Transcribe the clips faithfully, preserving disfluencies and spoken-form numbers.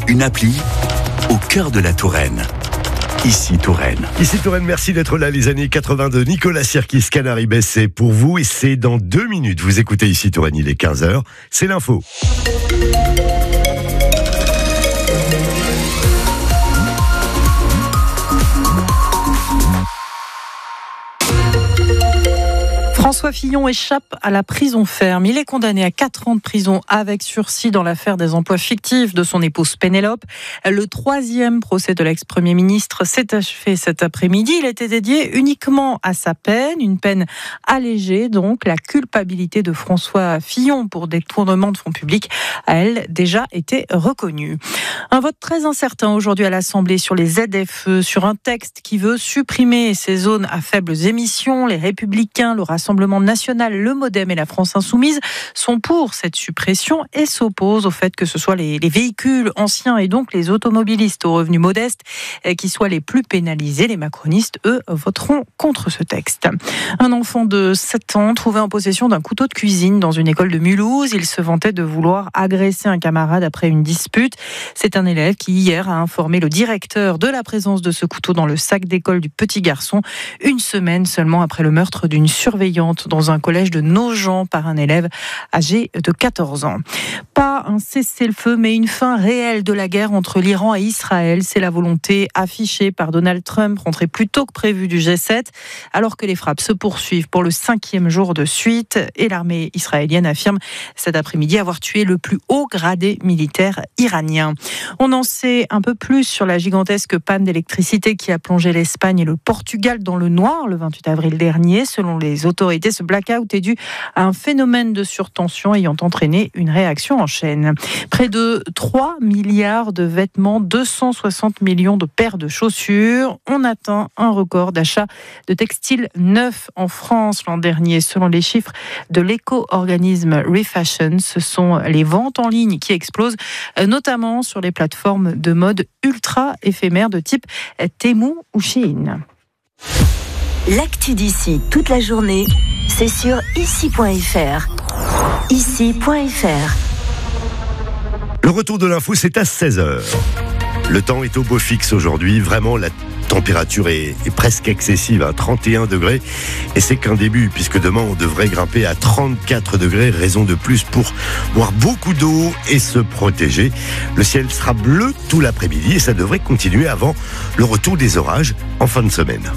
une appli au cœur de la Touraine. Ici Touraine. Ici Touraine, merci d'être là. Les années quatre-vingt de Nicolas Sirkis, Canaries-Besse, c'est pour vous et c'est dans deux minutes. Vous écoutez Ici Touraine, il est quinze heures. C'est l'info. François Fillon échappe à la prison ferme. Il est condamné à quatre ans de prison avec sursis dans l'affaire des emplois fictifs de son épouse Pénélope. Le troisième procès de l'ex-premier ministre s'est achevé cet après-midi. Il était dédié uniquement à sa peine, une peine allégée, donc la culpabilité de François Fillon pour détournement de fonds publics a, elle, déjà été reconnue. Un vote très incertain aujourd'hui à l'Assemblée sur les Z F E, sur un texte qui veut supprimer ces zones à faibles émissions. Les Républicains, le Rassemblement national, le Modem et la France Insoumise sont pour cette suppression et s'opposent au fait que ce soit les, les véhicules anciens et donc les automobilistes aux revenus modestes qui soient les plus pénalisés. Les macronistes, eux, voteront contre ce texte. Un enfant de sept ans trouvé en possession d'un couteau de cuisine dans une école de Mulhouse. Il se vantait de vouloir agresser un camarade après une dispute. C'est un élève qui, hier, a informé le directeur de la présence de ce couteau dans le sac d'école du petit garçon, une semaine seulement après le meurtre d'une surveillante dans un collège de Nogent par un élève âgé de quatorze ans. Pas un cessez-le-feu, mais une fin réelle de la guerre entre l'Iran et Israël. C'est la volonté affichée par Donald Trump, rentré plus tôt que prévu du G sept, alors que les frappes se poursuivent pour le cinquième jour de suite. Et l'armée israélienne affirme cet après-midi avoir tué le plus haut gradé militaire iranien. On en sait un peu plus sur la gigantesque panne d'électricité qui a plongé l'Espagne et le Portugal dans le noir le vingt-huit avril dernier. Selon les autorités, ce blackout est dû à un phénomène de surtension ayant entraîné une réaction en chaîne. Près de trois milliards de vêtements, deux cent soixante millions de paires de chaussures. On atteint un record d'achat de textiles neufs en France l'an dernier. Selon les chiffres de l'éco-organisme Refashion, ce sont les ventes en ligne qui explosent, notamment sur les plateformes de mode ultra éphémères de type Temu ou Shein. L'actu d'ici toute la journée, c'est sur ici point f r. ici point f r. Le retour de l'info, c'est à seize heures. Le temps est au beau fixe aujourd'hui. Vraiment, la température est, est presque excessive à trente et un degrés. Et c'est qu'un début, puisque demain, on devrait grimper à trente-quatre degrés. Raison de plus pour boire beaucoup d'eau et se protéger. Le ciel sera bleu tout l'après-midi et ça devrait continuer avant le retour des orages en fin de semaine.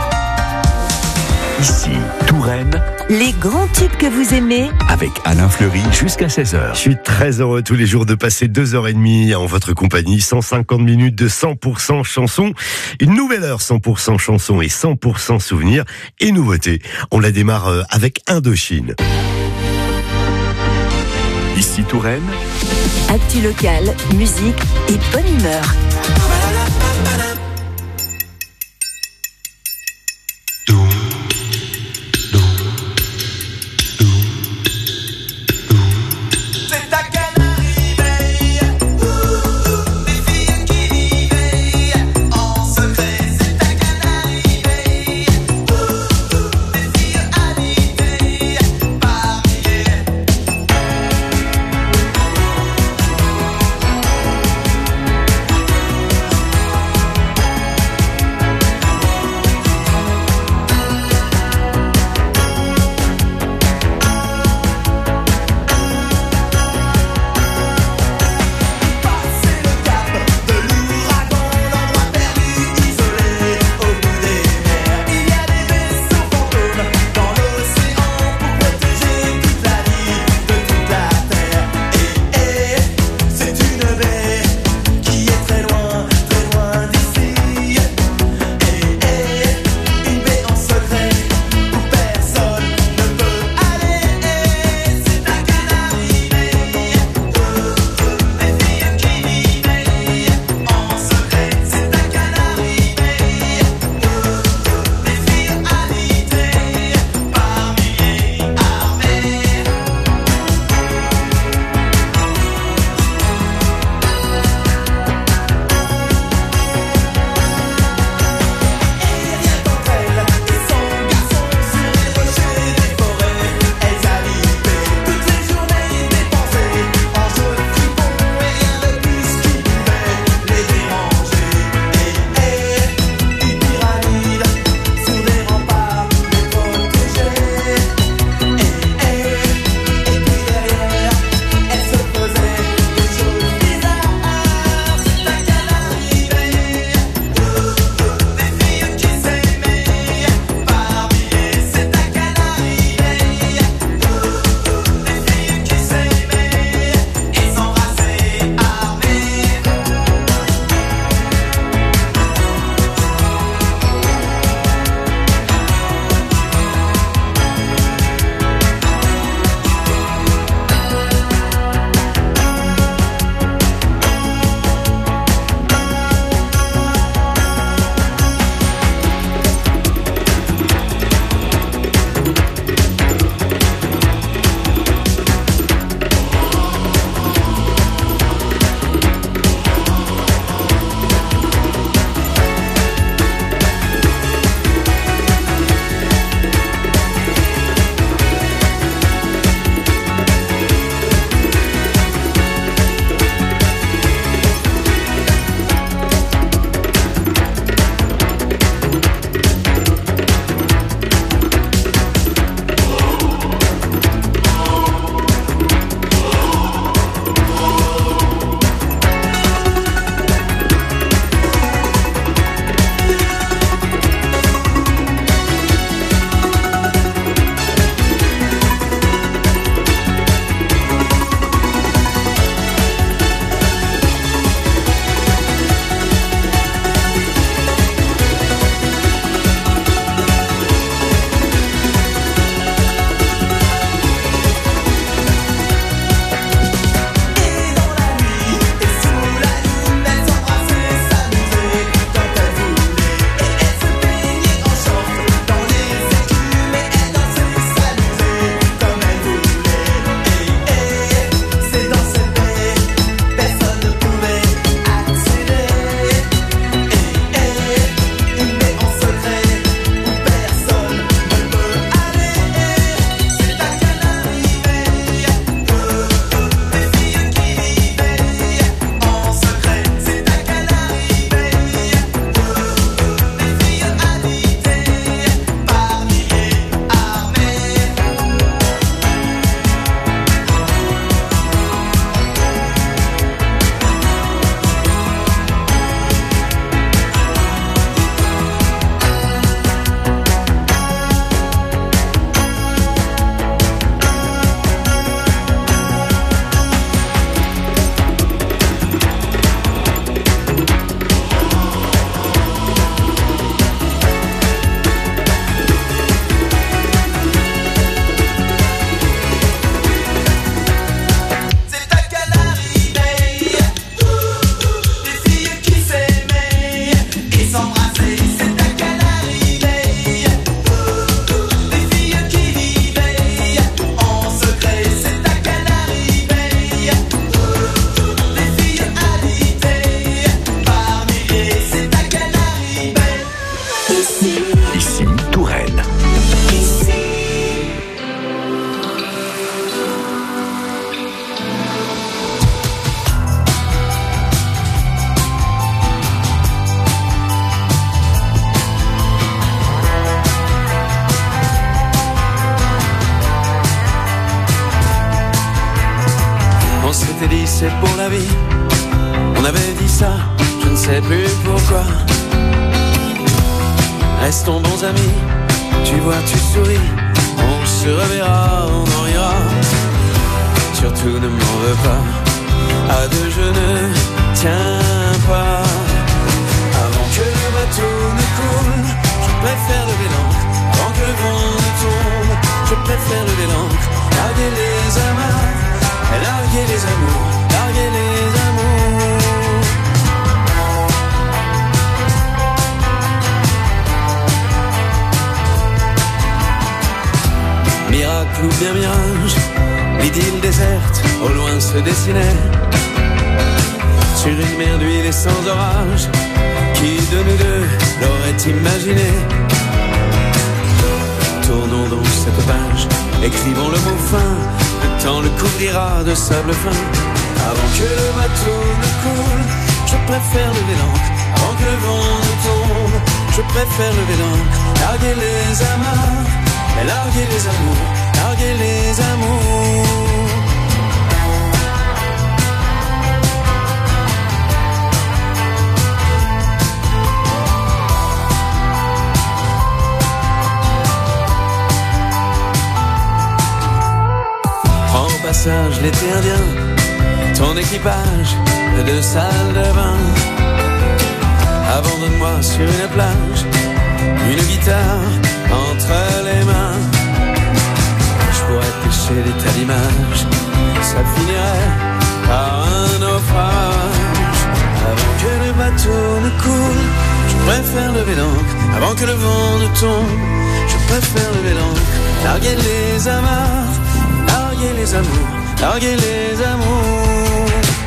Ici Touraine, les grands tubes que vous aimez, avec Alain Fleury jusqu'à seize heures. Je suis très heureux tous les jours de passer deux heures trente en votre compagnie. cent cinquante minutes de cent pour cent chansons. Une nouvelle heure cent pour cent chansons et cent pour cent souvenirs et nouveautés. On la démarre avec Indochine. Ici Touraine, actu local, musique et bonne humeur. c'est pour la vie. On avait dit ça, je ne sais plus pourquoi. Restons bons amis, tu vois, tu souris. On se reverra, on en rira. Surtout ne m'en veux pas. À deux je ne tiens pas. Avant que le bateau ne coule, je préfère lever l'ancre. Avant que le vent ne tombe, je préfère lever l'ancre. Larguer les amarres, larguer les amours, larguer les amours. Miracle ou bien mirage, l'idylle déserte, au loin se dessinait. Sur une mer d'huile et sans orage, qui de nous deux l'aurait imaginé? Tournons donc cette page, écrivons le mot fin, le temps le couvrira de sable fin. Avant que le bateau ne coule, je préfère lever l'ancre. Avant que le vent ne tombe, je préfère lever l'ancre. Larguer les amarres, larguer les amours, larguer les amours. En passage l'été indien, ton équipage de salle de bain. Abandonne-moi sur une plage, une guitare entre les mains. Je pourrais pêcher des tas d'images, ça finirait par un naufrage. Avant que le bateau ne coule, je préfère lever l'ancre. Avant que le vent ne tombe, je préfère lever l'ancre. Larguer les amarres, larguer les amours, larguer les amours.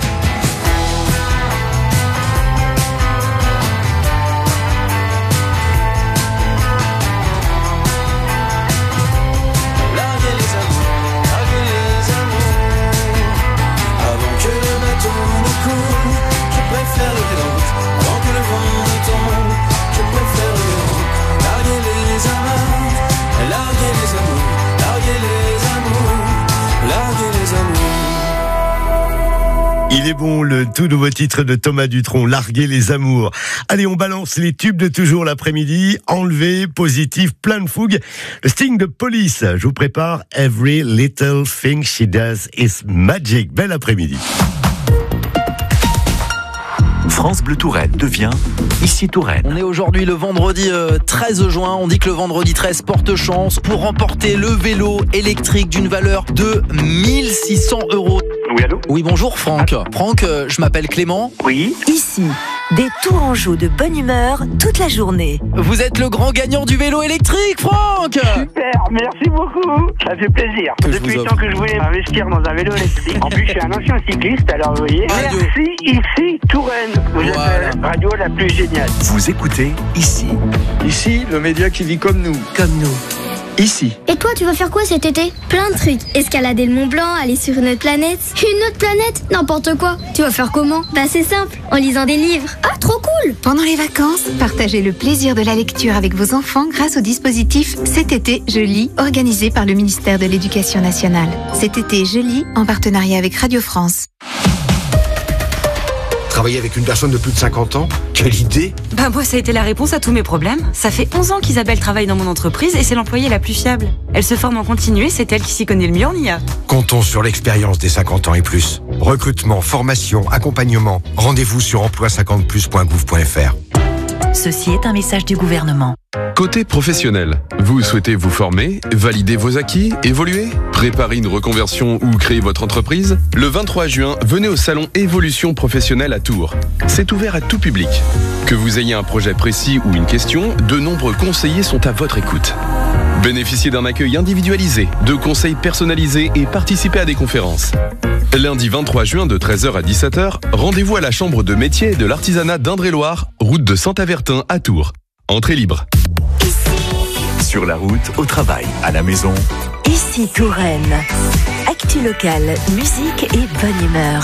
Larguer les amours, larguer les amours. Avant que le bateau ne coule, je préfère lever l'ancre. Avant que le vent ne tombe, je préfère lever l'ancre. Larguer les amarres, larguer les amours, larguer les amours, larguer les amours. Il est bon, le tout nouveau titre de Thomas Dutronc, Larguer les amours. Allez, on balance les tubes de toujours l'après-midi. Enlevé, positif, plein de fougue. Le Sting de Police. Je vous prépare Every Little Thing She Does Is Magic. Bel après-midi. France Bleu Touraine devient Ici Touraine. On est aujourd'hui le vendredi euh, treize juin. On dit que le vendredi treize porte chance pour remporter le vélo électrique d'une valeur de mille six cents euros. Oui, allô ? Oui, bonjour Franck. Franck, euh, je m'appelle Clément. Oui. Ici, des Tourangeaux de bonne humeur toute la journée. Vous êtes le grand gagnant du vélo électrique, Franck. Super, merci beaucoup. Ça fait plaisir. Que je Depuis vous le offre. temps que je voulais investir dans un vélo électrique. En plus, je suis un ancien cycliste, alors vous voyez. Radio. Merci, ici, Touraine. Vous Voilà. êtes la radio la plus géniale. Vous écoutez Ici. Ici, le média qui vit comme nous. Comme nous. Ici. Et toi, tu vas faire quoi cet été? Plein de trucs. Escalader le Mont Blanc, aller sur une autre planète. Une autre planète? N'importe quoi. Tu vas faire comment? Bah c'est simple, en lisant des livres. Ah, trop cool! Pendant les vacances, partagez le plaisir de la lecture avec vos enfants grâce au dispositif Cet été, je lis, organisé par le ministère de l'Éducation nationale. Cet été, je lis, en partenariat avec Radio France. Travailler avec une personne de plus de cinquante ans? Quelle idée! Bah moi ça a été la réponse à tous mes problèmes. Ça fait onze ans qu'Isabelle travaille dans mon entreprise et c'est l'employée la plus fiable. Elle se forme en continu et c'est elle qui s'y connaît le mieux en I A. Comptons sur l'expérience des cinquante ans et plus. Recrutement, formation, accompagnement. Rendez-vous sur emploi cinquante plus point gouv point f r. Ceci est un message du gouvernement. Côté professionnel, vous souhaitez vous former, valider vos acquis, évoluer, préparer une reconversion ou créer votre entreprise? Le vingt-trois juin, venez au salon Évolution professionnelle à Tours. C'est ouvert à tout public. Que vous ayez un projet précis ou une question, de nombreux conseillers sont à votre écoute. Bénéficiez d'un accueil individualisé, de conseils personnalisés et participez à des conférences. Lundi vingt-trois juin de treize heures à dix-sept heures, rendez-vous à la Chambre de métier et de l'artisanat d'Indre-et-Loire, route de Saint-Avertin à Tours. Entrée libre. Sur la route, au travail, à la maison. Ici Touraine. Actu locale, musique et bonne humeur.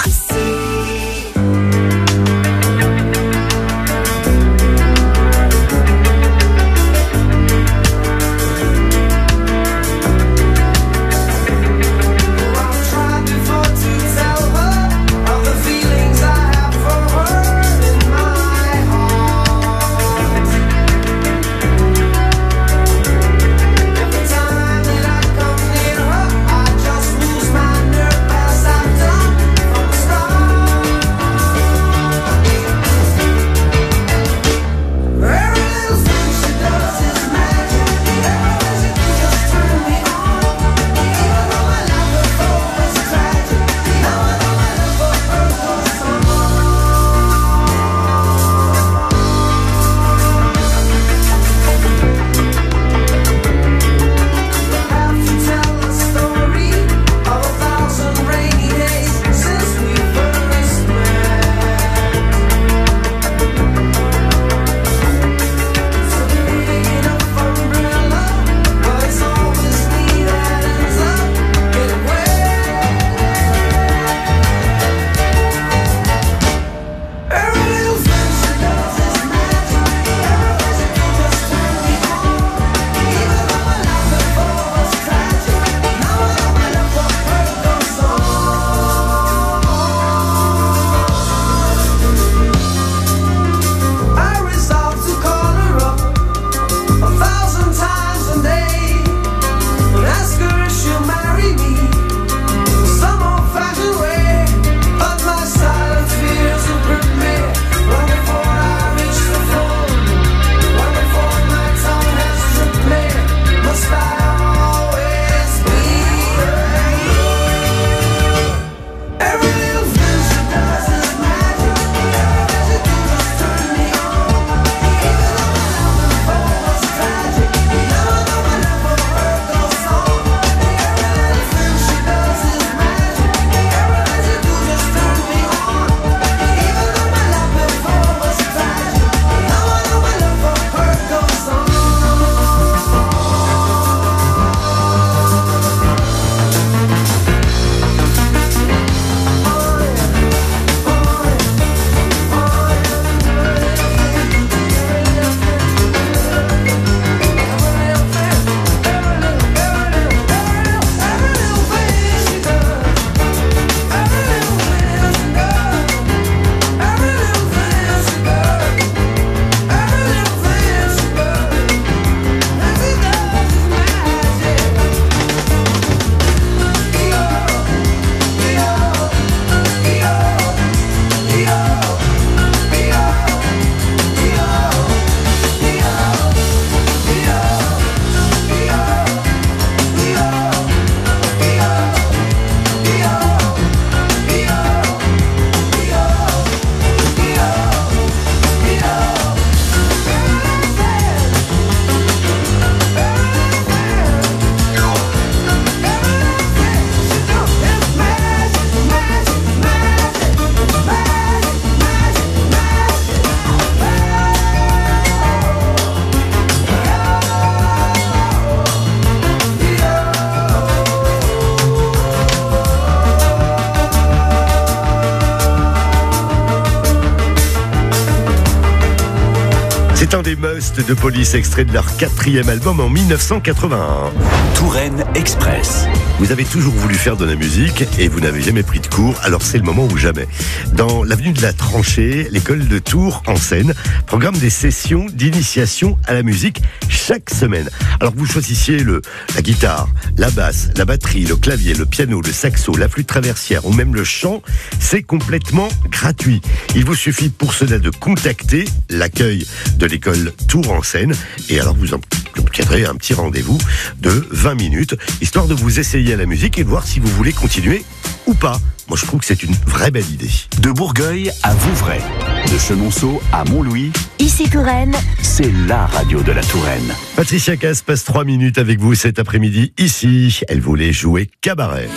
C'est un des musts de Police, extrait de leur quatrième album en mille neuf cent quatre-vingt-un. Touraine Express. Vous avez toujours voulu faire de la musique et vous n'avez jamais pris de cours, alors c'est le moment ou jamais. Dans l'avenue de la Tranchée, l'école de Tours en Seine programme des sessions d'initiation à la musique chaque semaine. Alors que vous choisissiez le, la guitare, la basse, la batterie, le clavier, le piano, le saxo, la flûte traversière ou même le chant, c'est complètement gratuit. Il vous suffit pour cela de contacter l'accueil de l'école Tours en Seine et alors vous obtiendrez un petit rendez-vous de vingt minutes, histoire de vous essayer à la musique et de voir si vous voulez continuer ou pas. Moi, je trouve que c'est une vraie belle idée. De Bourgueil à Vouvray, de Chenonceau à Montlouis. Ici Touraine, c'est la radio de la Touraine. Patricia Cass passe trois minutes avec vous cet après-midi ici. Elle voulait jouer cabaret.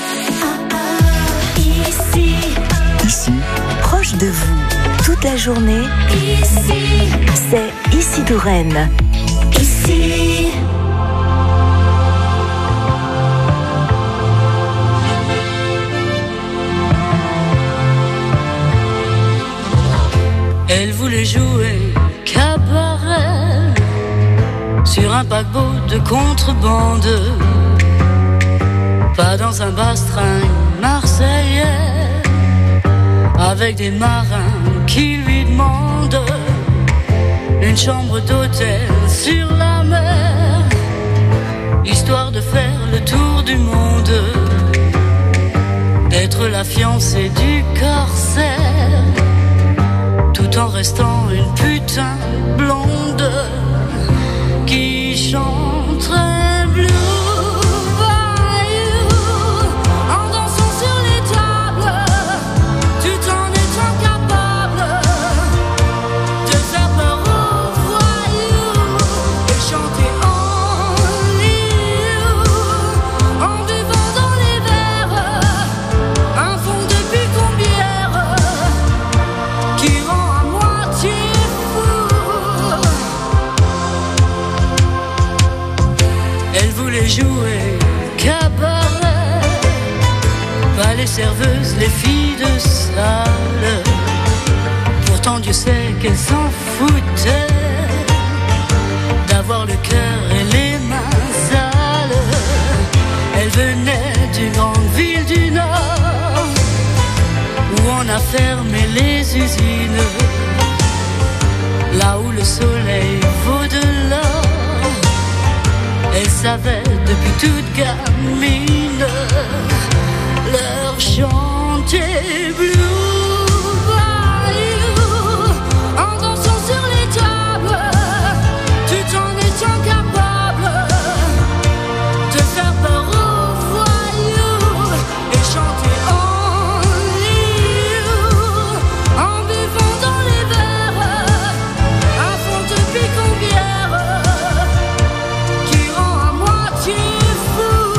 ici, Ici, proche de vous, toute la journée. Ici, c'est Ici Touraine. Ici. Elle voulait jouer cabaret sur un paquebot de contrebande, pas dans un bastringue marseillais, avec des marins qui lui demandent une chambre d'hôtel sur la mer, histoire de faire le tour du monde, d'être la fiancée du corsaire, tout en restant une putain blonde qui chanterait blue bayou en dansant sur les tables, tout en étant capable de faire peur aux voyous et chanter en lieu en buvant dans les verres un fond de picombière qui rend à moitié fou. Elle voulait jouer cabaret, pas les serveuses, les filles de salle. Pourtant Dieu sait qu'elles s'en foutaient d'avoir le cœur et les mains sales. Elle venait d'une grande ville du Nord où on a fermé les usines, là où le soleil vaut de l'or. Elle savait depuis toute gamine leur chanter blue bayou en dansant sur les tables, tout en étant capable de faire peur aux voyous et chanter en lieu en buvant dans les verres un fond de picombière qui rend à moitié fou.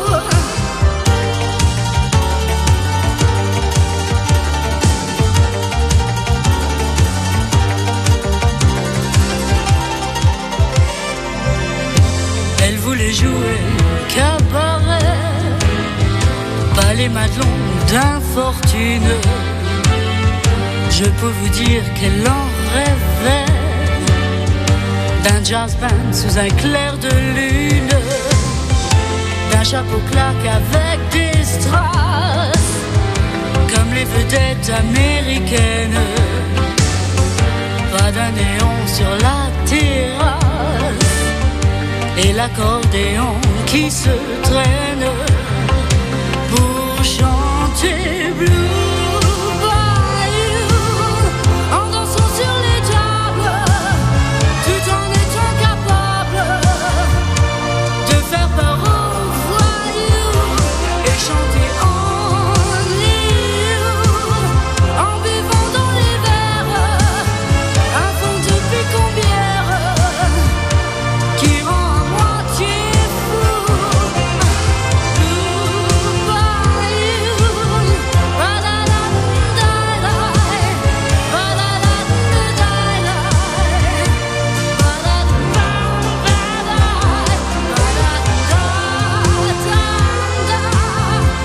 Elle voulait jouer cabaret, pas les madelons d'infortune. Je peux vous dire qu'elle en rêvait, d'un jazz band sous un clair de lune, d'un chapeau claque avec des strass, comme les vedettes américaines, pas d'un néon sur la terrasse et l'accordéon qui se traîne pour chanter blue bayou en dansant sur les tables, tout en étant capable de faire peur aux voyous et chanter en lieu en buvant dans les verres un fond de picombière qui rend à moitié fou. Blue bayou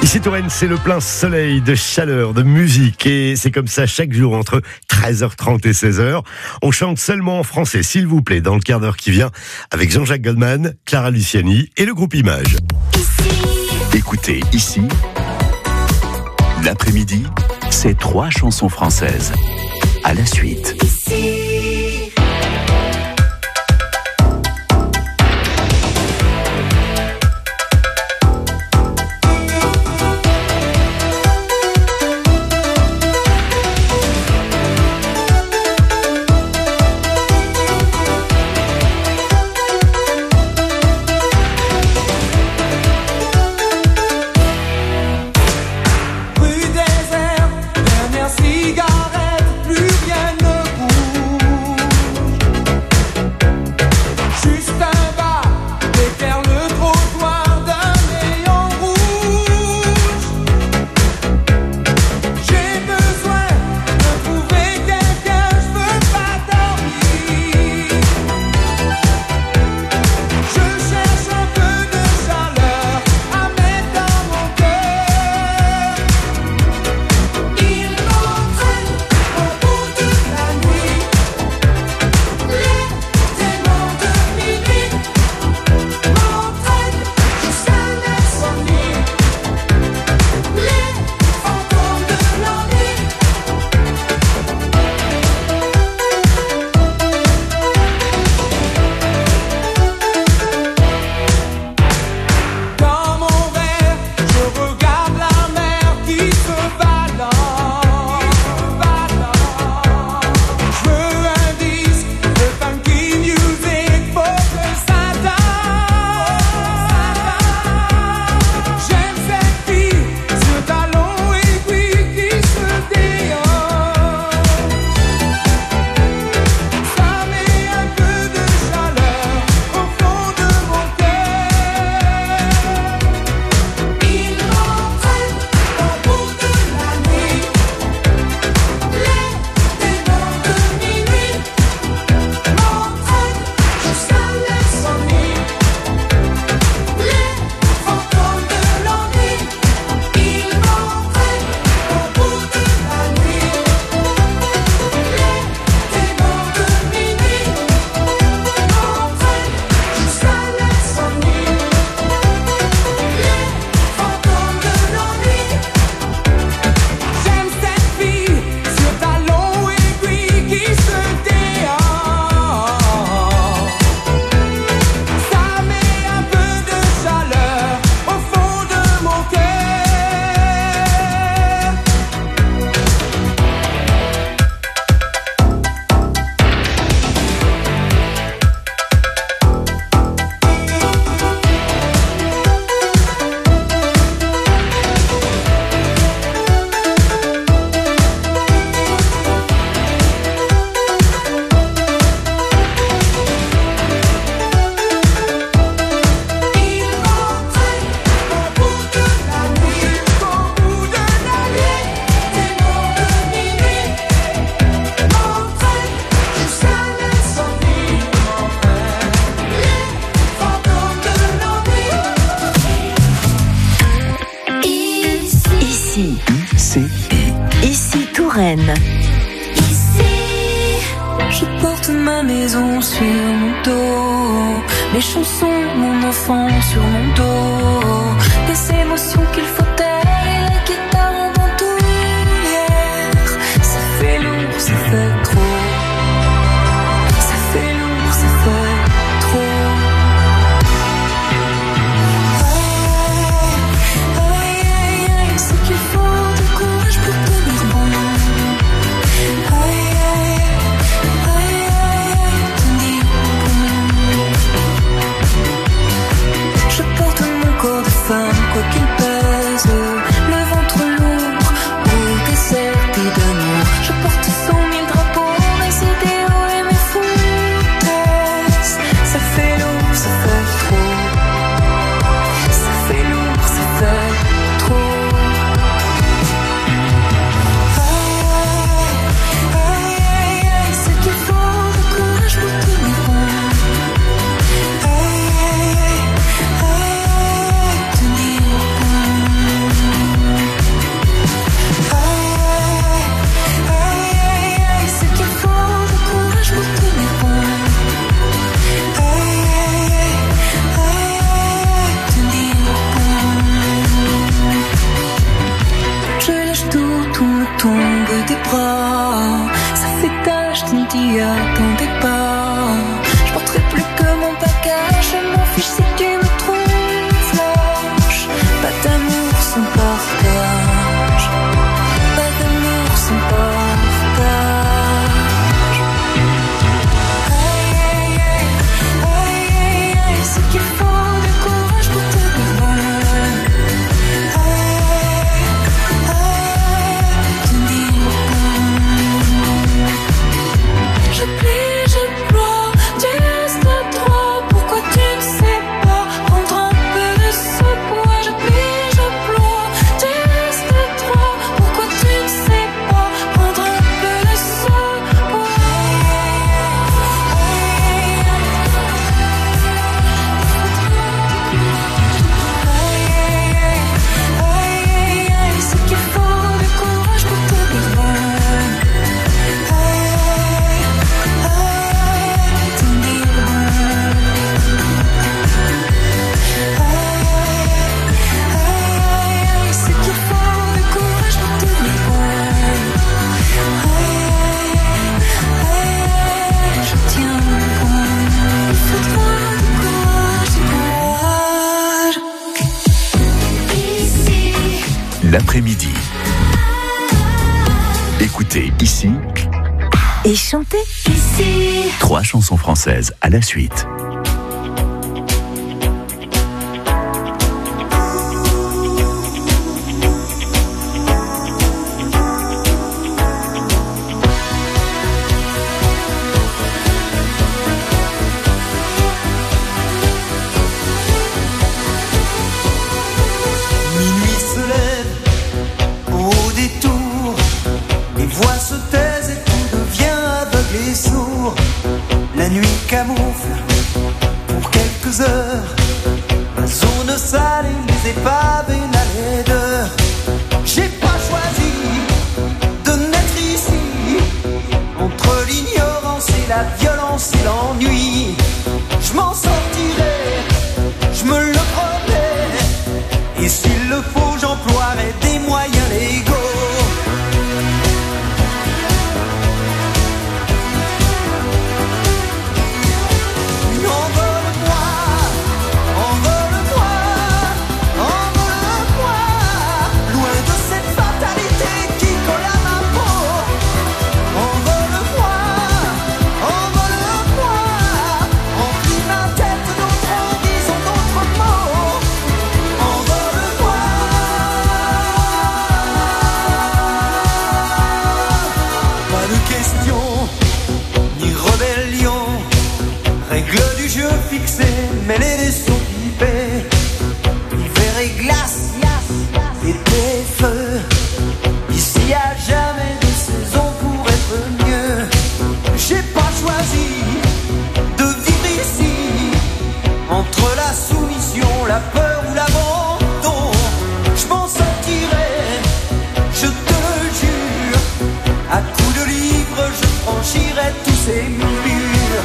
Ici Touraine, c'est le plein soleil de chaleur, de musique, et c'est comme ça chaque jour entre treize heures trente et seize heures. On chante seulement en français, s'il vous plaît, dans le quart d'heure qui vient, avec Jean-Jacques Goldman, Clara Luciani et le groupe Image. Écoutez ici, l'après-midi, c'est trois chansons françaises. À la suite. Ici, je porte ma maison sur mon dos, les chansons, mon enfant sur mon dos, des émotions qu'il faut taire et la guitare en bandoulière. Ça fait lourd, ça fait trop. Ça fait lourd, ça fait trop. Aïe, aïe, aïe, c'est qu'il faut du courage pour tenir bon. Je porte mon corps de femme, quoi qu'il pèse. m'y attendais pas. Je porterai plus que mon bagage, je m'en fiche si tu me trouves lâche. Pas d'amour sans partage, pas d'amour sans partage. Aïe aïe aïe, aïe aïe aïe, c'est qu'il faut du courage pour te dire ouais. Je plie, je ploie, tu restes droit. Pourquoi tu ne sais pas prendre un peu de ce poids? Je plie, je ploie, tu restes droit. Pourquoi tu ne sais pas prendre un peu de ce poids? Aïe aïe aïe, aïe aïe aïe, c'est qu'il faut du courage pour te dire ouais. L'après-midi. Écoutez ici et chantez ici. Trois chansons françaises à la suite. La nuit camoufle pour quelques heures la zone sale et les épaves et la laideur. J'ai pas choisi de naître ici, entre l'ignorance et la violence et l'ennui. Je m'en sortirai, je me le promets, et s'il le faut j'emploierai des moyens légaux. Mêler des sons pipés, hiver et glace, été et feu. Ici y a jamais de saison pour être mieux. J'ai pas choisi de vivre ici, entre la soumission, la peur ou l'abandon. Je m'en sortirai, je te le jure. À coups de livres, je franchirai tous ces murs.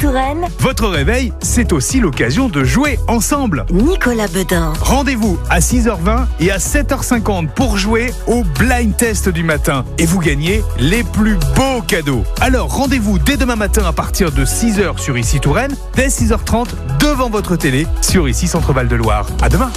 Touraine, votre réveil, c'est aussi l'occasion de jouer ensemble. Nicolas Bedin. Rendez-vous à six heures vingt et à sept heures cinquante pour jouer au blind test du matin. Et vous gagnez les plus beaux cadeaux. Alors rendez-vous dès demain matin à partir de six heures sur Ici Touraine, dès six heures trente devant votre télé sur Ici Centre-Val de Loire. À demain.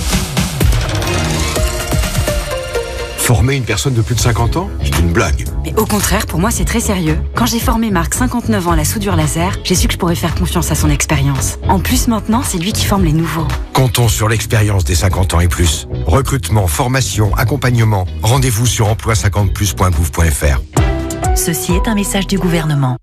Former une personne de plus de cinquante ans, c'est une blague. Mais au contraire, pour moi, c'est très sérieux. Quand j'ai formé Marc, cinquante-neuf ans, à la soudure laser, j'ai su que je pourrais faire confiance à son expérience. En plus, maintenant, c'est lui qui forme les nouveaux. Comptons sur l'expérience des cinquante ans et plus. Recrutement, formation, accompagnement. Rendez-vous sur emploi cinquante plus point gouv point f r. Ceci est un message du gouvernement.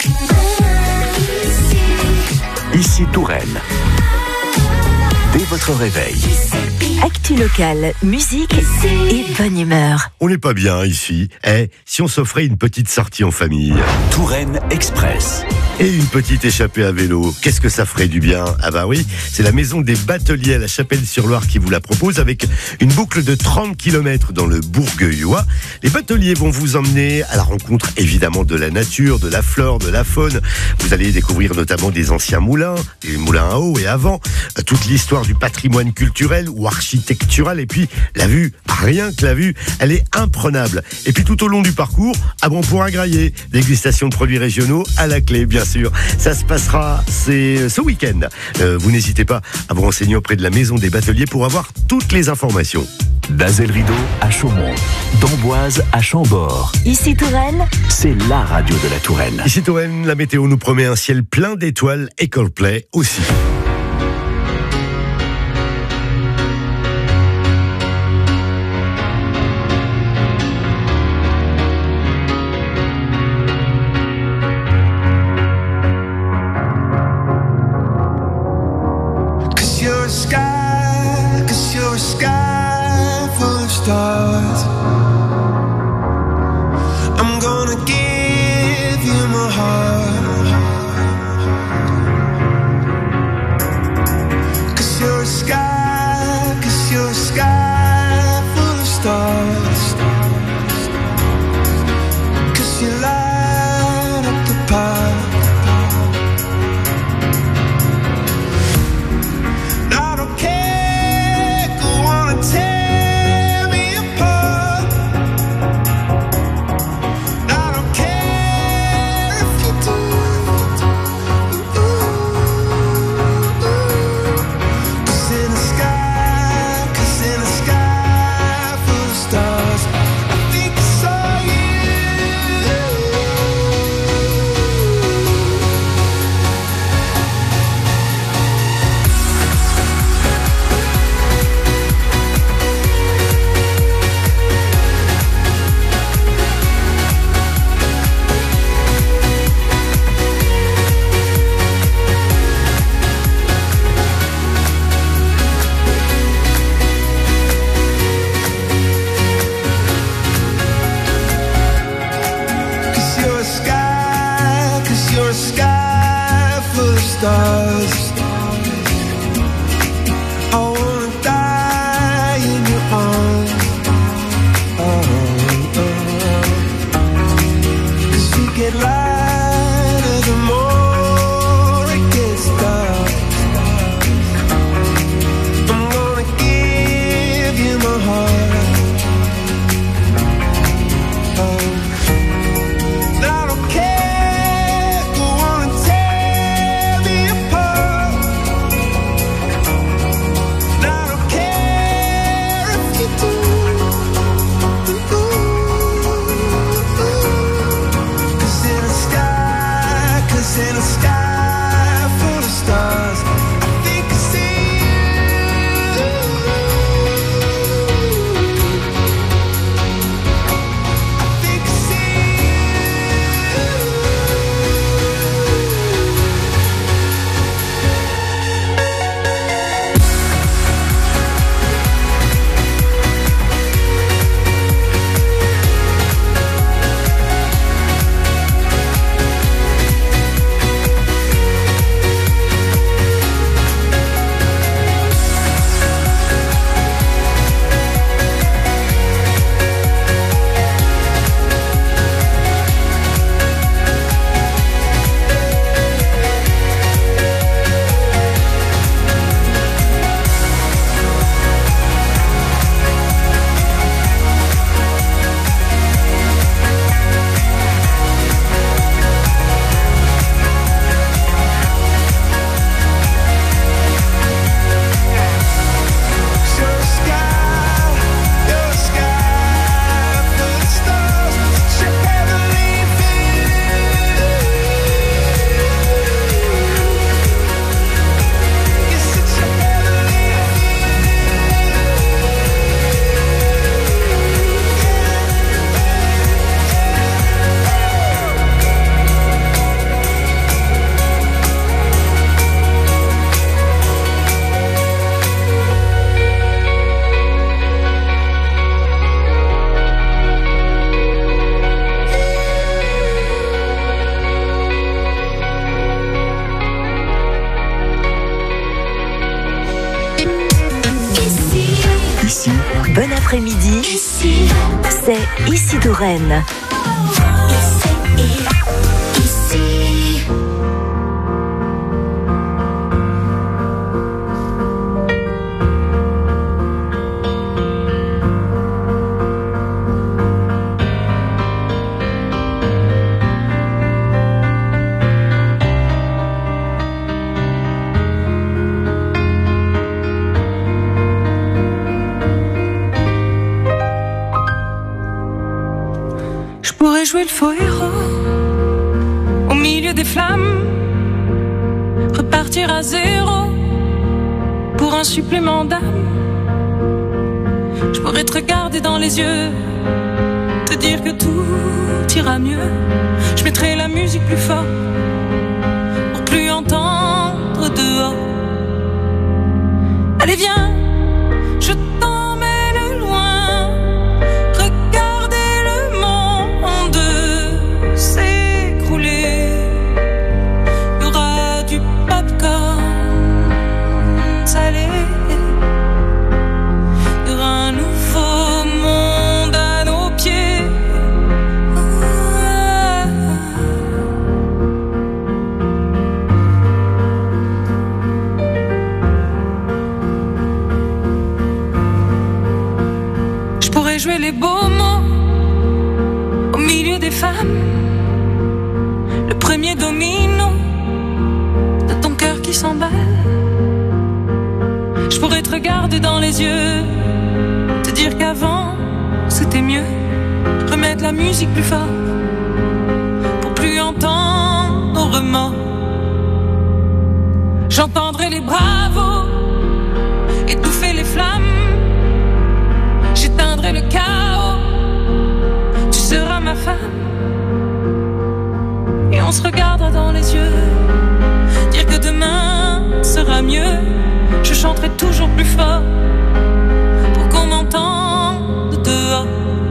Ici Touraine. Dès votre réveil. Actu locale, musique et bonne humeur. On n'est pas bien ici. Eh, si on s'offrait une petite sortie en famille. Touraine Express. Et une petite échappée à vélo, qu'est-ce que ça ferait du bien? Ah bah oui, c'est la maison des bateliers à la Chapelle-sur-Loire qui vous la propose avec une boucle de trente kilomètres dans le Bourgueillois. Les bateliers vont vous emmener à la rencontre évidemment de la nature, de la flore, de la faune. Vous allez découvrir notamment des anciens moulins, des moulins à eau et avant, toute l'histoire du patrimoine culturel ou architectural. Et puis la vue, rien que la vue, elle est imprenable. Et puis tout au long du parcours, ah bon, pour un grailler, dégustation de produits régionaux à la clé, bien sûr. Ça se passera, c'est ce week-end. Euh, vous n'hésitez pas à vous renseigner auprès de la maison des bateliers pour avoir toutes les informations. Dazel Rideau à Chaumont, d'Amboise à Chambord. Ici Touraine, c'est la radio de la Touraine. Ici Touraine, la météo nous promet un ciel plein d'étoiles et Coldplay aussi. I'm gonna give you my heart, 'cause you're a sky, 'cause you're a sky full of stars, 'cause you light up the park. I don't care, go on and tell. Stars. I wanna die in your arms. Oh, oh. 'Cause you get lighter the more it gets dark. I'm gonna give you my heart. Oh. I don't care, go on and tell me apart. C'est Ici Touraine. Jouer le faux héros au milieu des flammes, repartir à zéro pour un supplément d'âme. Je pourrais te regarder dans les yeux, te dire que tout ira mieux. Je mettrai la musique plus fort pour plus entendre dehors. Allez viens, je t'emmène loin. Jouer les beaux mots au milieu des femmes, le premier domino de ton cœur qui s'emballe. Je pourrais te regarder dans les yeux, te dire qu'avant c'était mieux, remettre la musique plus fort pour plus entendre nos remords. J'entendrai les bravos étouffer les flammes. J'éteindrai le chaos, tu seras ma femme. Et on se regardera dans les yeux, dire que demain sera mieux. Je chanterai toujours plus fort pour qu'on m'entende dehors.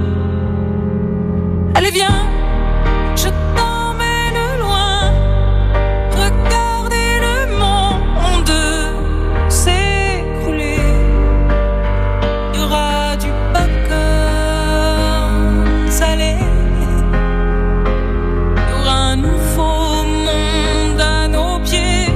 Allez viens, je t'emmène loin. Regardez le monde s'écrouler. Il y aura du salé, il y aura un nouveau monde à nos pieds.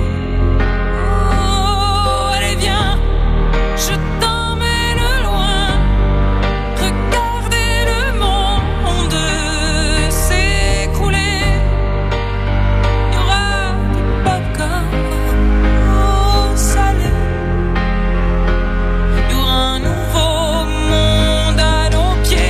Oh, allez viens, je t'emmène loin. Regardez le monde s'écrouler. Il y aura du popcorn au salé. Il y aura un nouveau monde à nos pieds.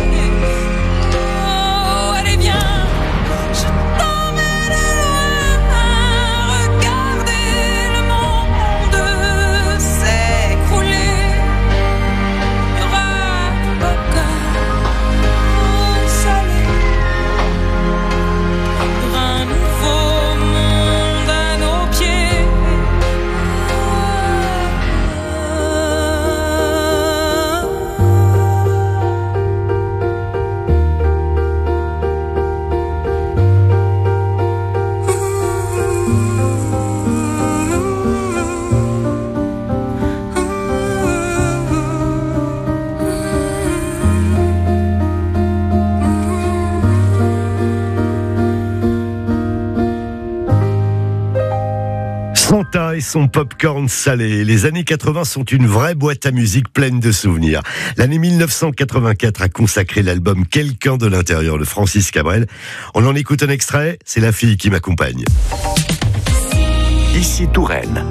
Santa et son popcorn salé. Les années quatre-vingts sont une vraie boîte à musique pleine de souvenirs. L'année mille neuf cent quatre-vingt-quatre a consacré l'album Quelqu'un de l'intérieur de Francis Cabrel. On en écoute un extrait, c'est La fille qui m'accompagne. Ici Touraine.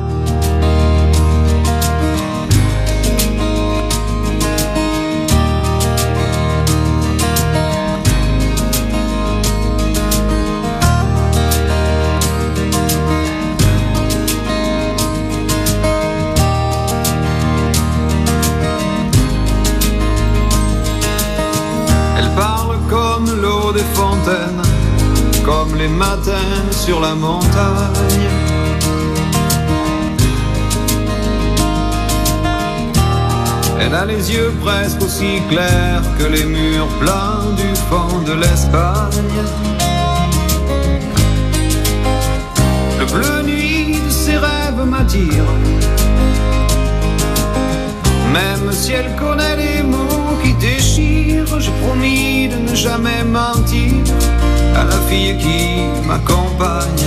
Des fontaines, comme les matins sur la montagne. Elle a les yeux presque aussi clairs que les murs blancs du fond de l'Espagne. Le bleu nuit de ses rêves m'attire, Même si elle connaît les mots qui déchirent, j'ai promis de ne jamais mentir à la fille qui m'accompagne.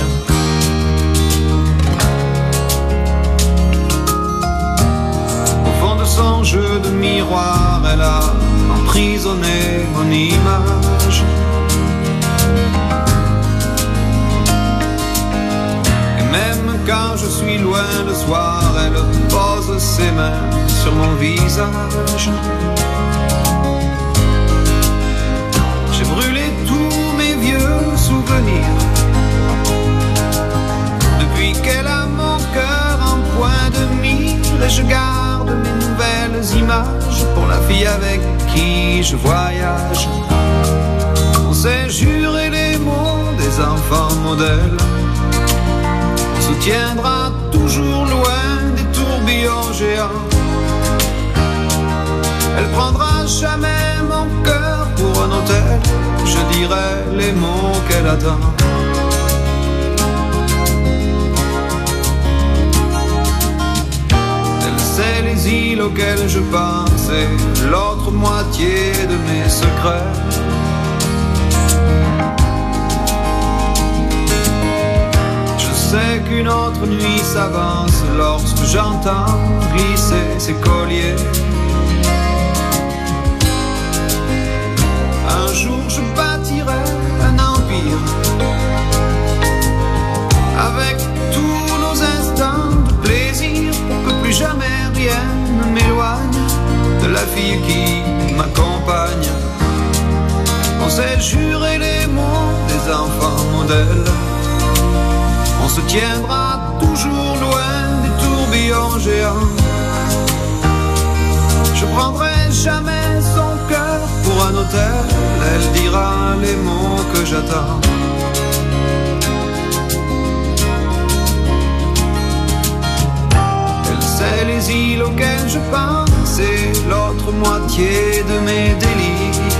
Au fond de son jeu de miroir, elle a emprisonné mon image. Et même quand je suis loin le soir, elle pose ses mains sur mon visage. J'ai brûlé tous mes vieux souvenirs depuis qu'elle a mon cœur en point de mire. Et je garde mes nouvelles images pour la fille avec qui je voyage. On s'est juré les mots des enfants modèles. On se tiendra toujours loin des tourbillons géants. Elle prendra jamais mon cœur pour un hôtel. Je dirai les mots qu'elle attend. Elle sait les îles auxquelles je pense et l'autre moitié de mes secrets. Je sais qu'une autre nuit s'avance lorsque j'entends glisser ses colliers. Un jour je bâtirai un empire avec tous nos instants de plaisir pour que plus jamais rien ne m'éloigne de la fille qui m'accompagne. On s'est juré les mots des enfants modèles. On se tiendra toujours loin des tourbillons géants. Je prendrai jamais son cœur pour un hôtel. Elle dira les mots que j'attends. Elle sait les îles auxquelles je pense et l'autre moitié de mes délires.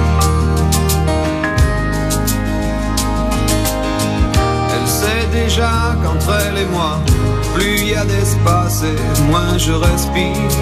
Elle sait déjà qu'entre elle et moi, plus il y a d'espace et moins je respire.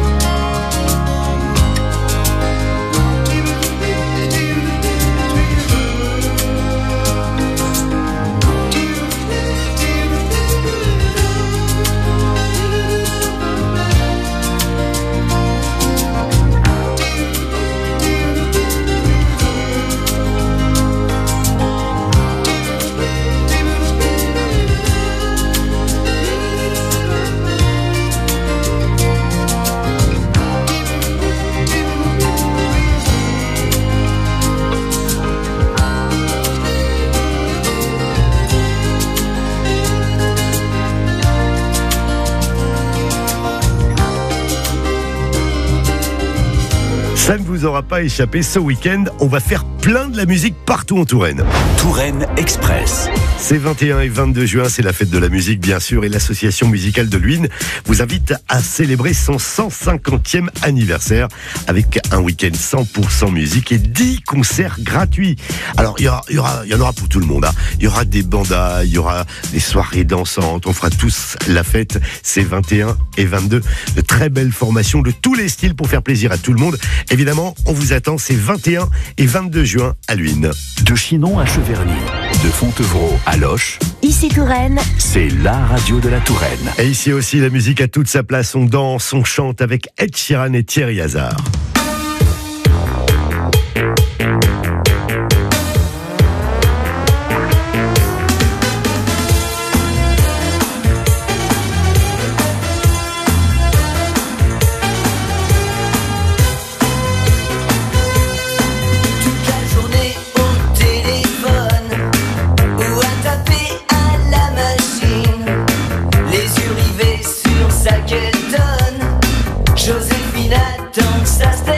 Ça ne vous aura pas échappé, ce week-end, on va faire plein de la musique partout en Touraine. Touraine Express. C'est vingt et un et vingt-deux juin, c'est la fête de la musique bien sûr, et l'association musicale de Luynes vous invite à célébrer son cent cinquantième anniversaire avec un week-end cent pour cent musique et dix concerts gratuits. Alors il y aura, il y aura, il y en aura pour tout le monde, hein. Il y aura des bandas, il y aura des soirées dansantes, on fera tous la fête. C'est vingt et un et vingt-deux, de très belles formations de tous les styles pour faire plaisir à tout le monde. Évidemment, on vous attend, c'est vingt et un et vingt-deux juin à Luynes. De Chinon à Cheverny, de Fontevraud à Loches, Ici Touraine, c'est la radio de la Touraine. Et ici aussi, la musique a toute sa place. On danse, on chante avec Ed Sheeran et Thierry Hazard. Joséphine attend que ça se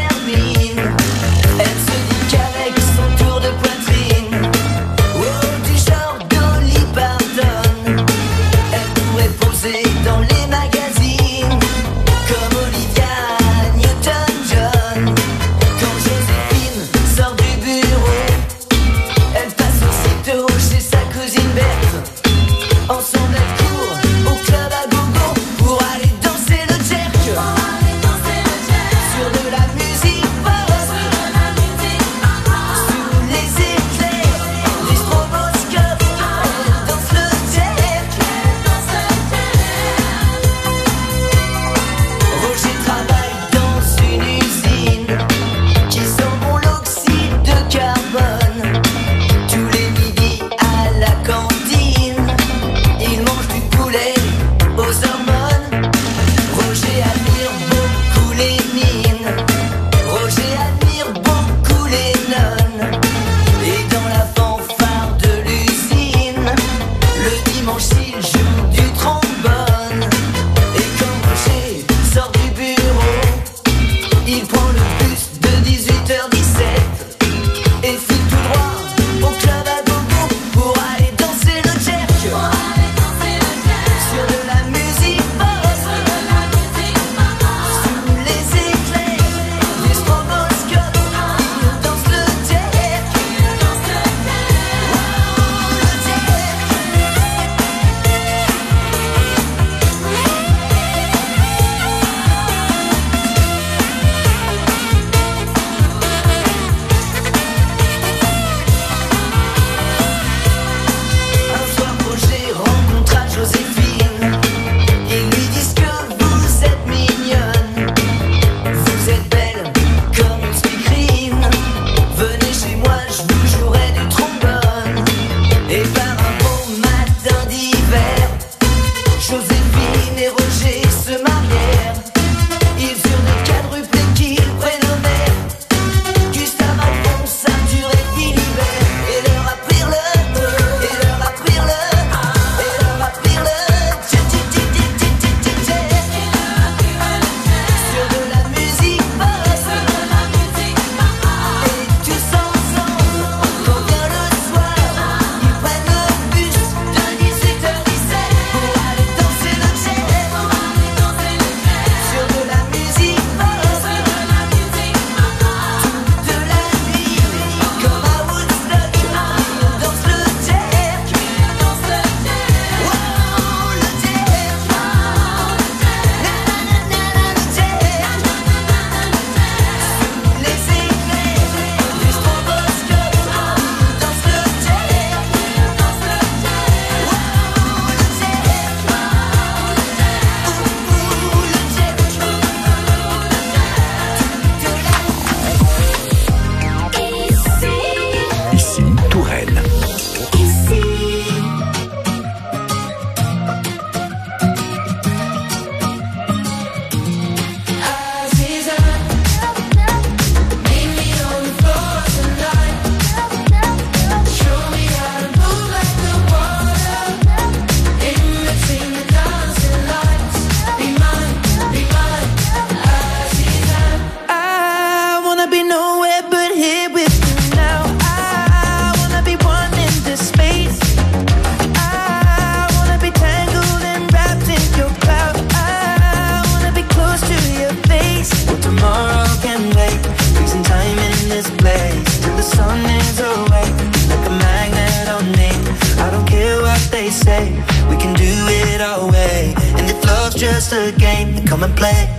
say we can do it our way. And if love's just a game, then come and play.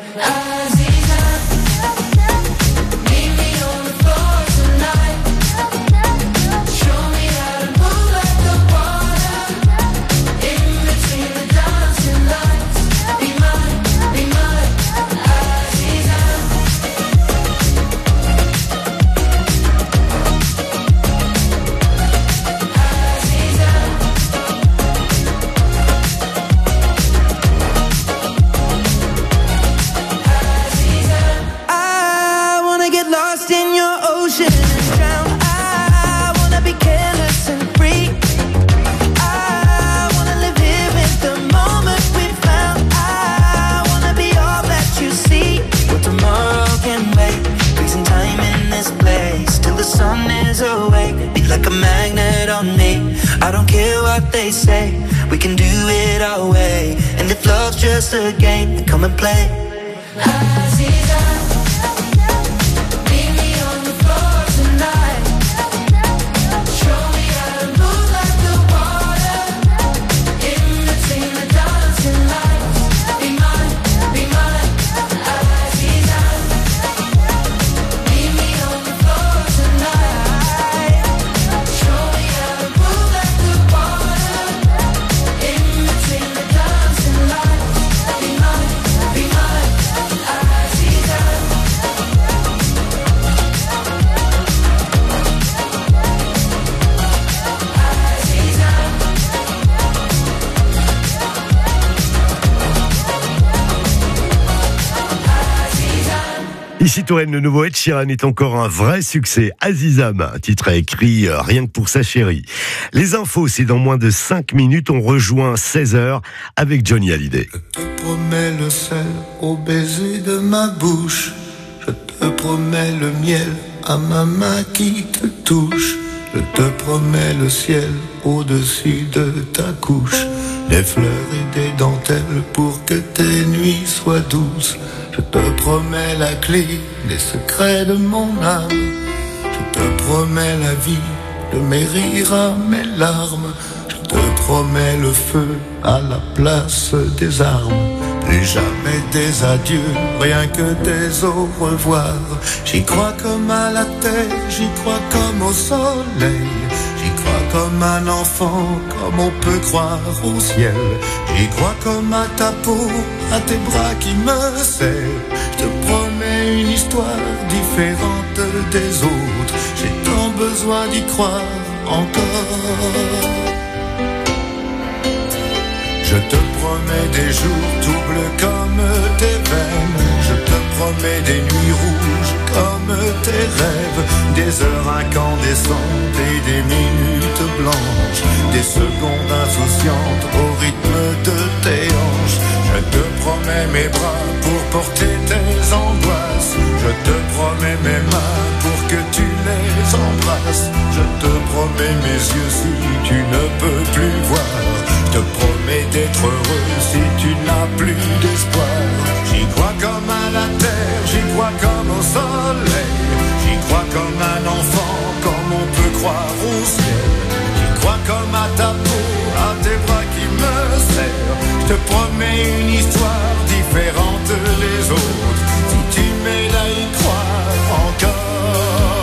I don't care what they say, we can do it our way. And if love's just a game, then come and play. Ici Touraine, le nouveau Ed Sheeran est encore un vrai succès. Azizam, un titre écrit euh, rien que pour sa chérie. Les infos, c'est dans moins de cinq minutes. On rejoint seize heures avec Johnny Hallyday. Je te promets le sel au baiser de ma bouche. Je te promets le miel à ma main qui te touche. Je te promets le ciel au-dessus de ta couche. Des fleurs et des dentelles pour que tes nuits soient douces. Je te promets la clé des secrets de mon âme. Je te promets la vie de mes rires à mes larmes. Je te promets le feu à la place des armes. Plus jamais des adieux, rien que des au revoir. J'y crois comme à la terre, j'y crois comme au soleil. J'y crois comme un enfant, comme on peut croire au ciel. J'y crois comme à ta peau, à tes bras qui me serrent. Je te promets une histoire différente des autres. J'ai tant besoin d'y croire encore. Je te promets des jours doubles comme tes veines. Je te promets des nuits rouges comme tes rêves. Des heures incandescentes et des minutes blanches. Des secondes insouciantes au rythme de tes hanches. Je te promets mes bras pour porter tes angoisses. Je te promets mes mains pour que tu les embrasses. Je te promets mes yeux si tu ne peux plus voir. Je te promets d'être heureux si tu n'as plus d'espoir. J'y crois comme à la terre, j'y crois comme au soleil. J'y crois comme un enfant, comme on peut croire au ciel. J'y crois comme à ta peau, à tes bras qui me serrent. Je te promets une histoire différente des autres. Si tu m'aides à y croire encore.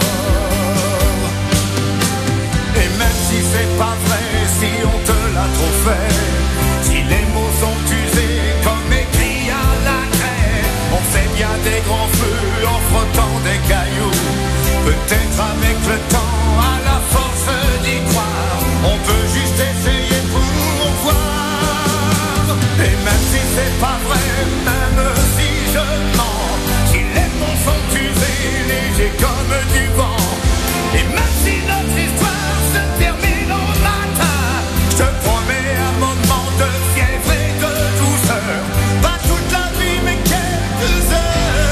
Et même si c'est pas vrai, si on te l'a trop fait, si les mots sont usés comme écrits à la craie, on fait bien des grands feux en frottant des cailloux. Peut-être avec le temps, à la force d'y croire, on peut juste essayer pour voir. Et même si c'est pas vrai, même si je mens, si les mots sont usés, légers comme du vent, et même si notre histoire se termine au matin, je te promets un moment de fièvre et de douceur. Pas toute la vie mais quelques heures.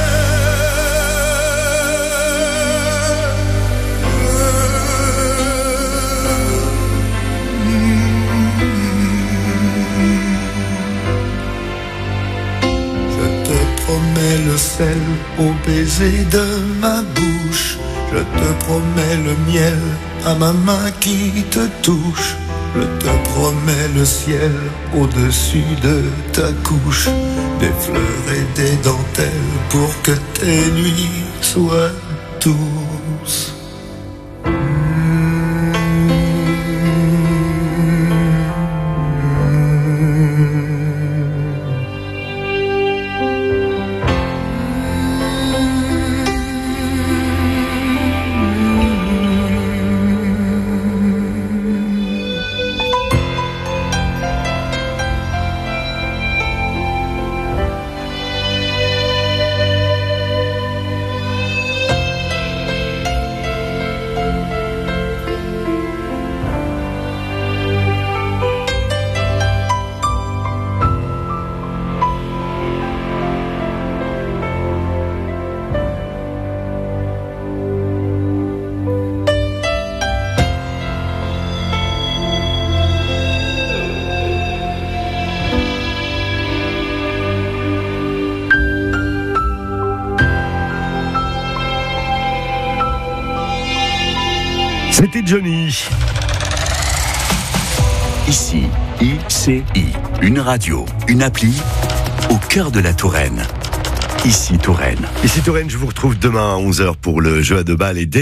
Je te promets le sel au baiser de ma bouche. Je te promets le miel à ma main qui te touche. Je te promets le ciel au-dessus de ta couche, des fleurs et des dentelles pour que tes nuits soient douces. C'était Johnny. Ici, I C I, une radio, une appli, au cœur de la Touraine. Ici Touraine. Ici Touraine, je vous retrouve demain à onze heures pour le jeu à deux balles et dès